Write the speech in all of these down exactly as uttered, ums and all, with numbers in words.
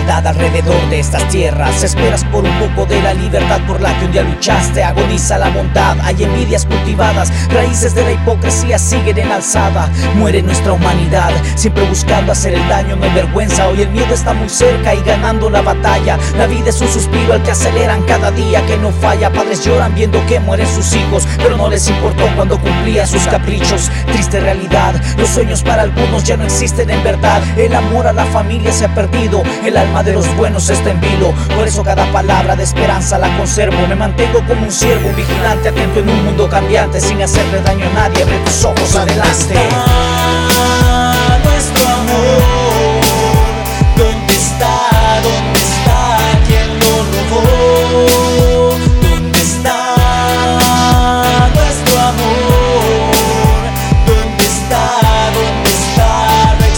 maldad alrededor de estas tierras. Esperas por un poco de la libertad por la que un día luchaste. Agoniza la bondad, hay envidias cultivadas, raíces de la hipocresía siguen en alzada. Muere nuestra humanidad, siempre buscando hacer el daño, no hay vergüenza. Hoy el miedo está muy cerca y ganando la batalla. La vida es un suspiro al que aceleran cada día que no falla. Padres lloran viendo que mueren sus hijos, pero no les importó cuando cumplían sus caprichos. Triste realidad, los sueños para algunos ya no existen en verdad. El amor a la familia se ha perdido, el alma de los buenos está en vilo. Por eso cada palabra de esperanza la conservo. Me mantengo como un ciervo, un vigilante atento en un mundo cambiante, sin hacerle daño a nadie. Abre tus ojos, adelante. ¿Dónde está nuestro amor? ¿Dónde está? ¿Dónde está quien lo robó? ¿Dónde está nuestro amor? ¿Dónde está? ¿Dónde está? Lo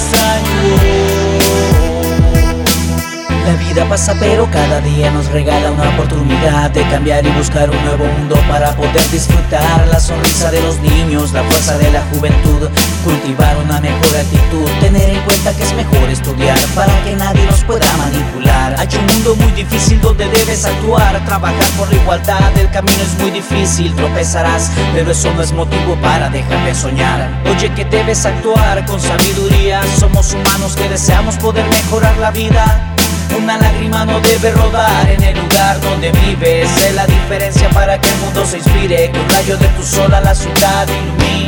extraño. La vida pasa pero cada día nos regala una oportunidad de cambiar y buscar un nuevo mundo para poder disfrutar la sonrisa de los niños, la fuerza de la juventud, cultivar una mejor actitud, tener en cuenta que es mejor estudiar para que nadie nos pueda manipular. Hay un mundo muy difícil donde debes actuar, trabajar por la igualdad, el camino es muy difícil, tropezarás, pero eso no es motivo para dejar de soñar. Oye, que debes actuar con sabiduría, somos humanos que deseamos poder mejorar la vida. Una lágrima no debe rodar en el lugar donde vives. Es la diferencia para que el mundo se inspire, que un rayo de tu sol a la ciudad ilumine.